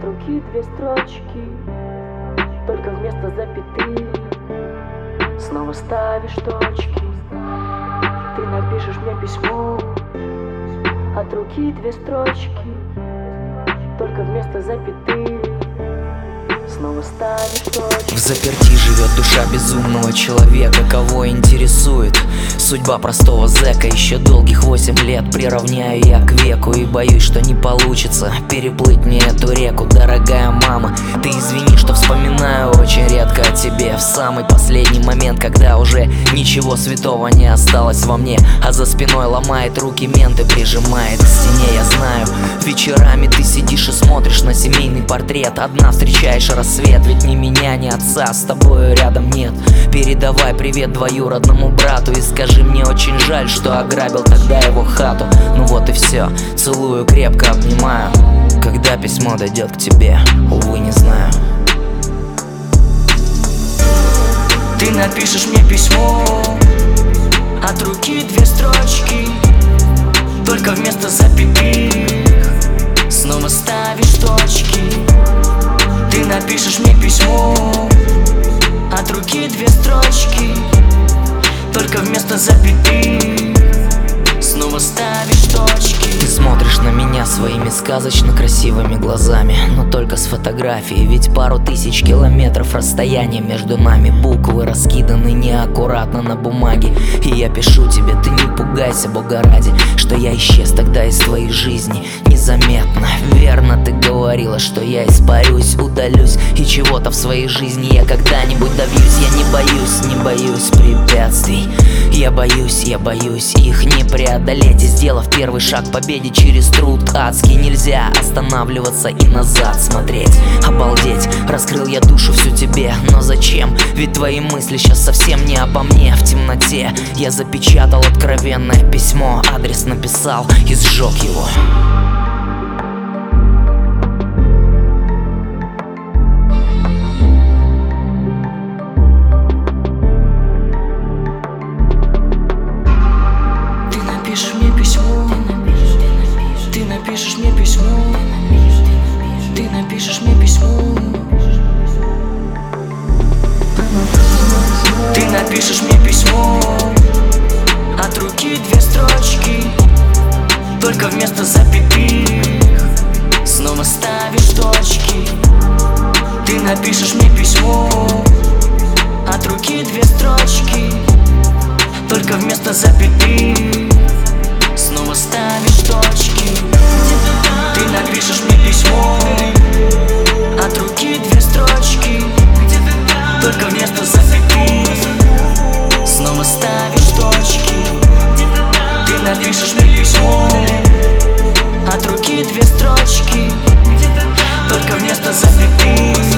от руки две строчки, только вместо запятых снова ставишь точки. Ты напишешь мне письмо, от руки две строчки, только вместо запятых снова ставишь точки. В заперти живет душа безумного человека. Кого интересует судьба простого зэка? Еще долгих 8 лет приравняю я к веку, и боюсь, что не получится переплыть мне эту реку. Дорогая мама, ты извини, что вспоминаю очень редко о тебе в самый последний момент, когда уже ничего святого не осталось во мне, а за спиной ломает руки мент и прижимает к стене. Я знаю, вечерами ты сидишь и смотришь на семейный портрет, одна встречаешь рассвет, ведь ни меня, ни отца с тобою рядом нет. Передавай привет двоюродному брату и скажи, мне очень жаль, что ограбил тогда его хату. Ну вот и все, целую, крепко обнимаю. Когда письмо дойдет к тебе, увы, не знаю. Ты напишешь мне письмо, от руки две строчки, только вместо запятых снова ставишь точки. Ты напишешь мне письмо, от руки две строчки, только вместо запятых снова ставишь точки. Ты смотришь на меня своими сказочно красивыми глазами, но только с фотографией, ведь пару тысяч километров расстояния между нами. Буквы раскиданы неаккуратно на бумаге, и я пишу тебе, ты не пугайся, бога ради, что я исчез тогда из твоей жизни незаметно. Верно ты говорила, что я испарюсь, удалюсь, и чего-то в своей жизни я когда-нибудь добьюсь. Я не боюсь препятствий, я боюсь их не преодолеть. И сделав первый шаг к победе через труд адский, нельзя останавливаться и назад смотреть. Обалдеть, раскрыл я душу всю тебе, но зачем? Ведь твои мысли сейчас совсем не обо мне. В темноте я запечатал откровенное письмо, адрес написал и сжег его. Ты напишешь мне письмо, ты напишешь мне письмо, ты напишешь мне письмо, ты напишешь мне письмо, от руки две строчки, только вместо запятых снова ставишь точки. Ты напишешь мне письмо, от руки две строчки, только вместо запятых снова ставишь точки. Ты напишешь мне письмо, от руки две строчки, только вместо запятых снова ставишь точки. Ты напишешь мне письмо, от руки две строчки, только вместо запятых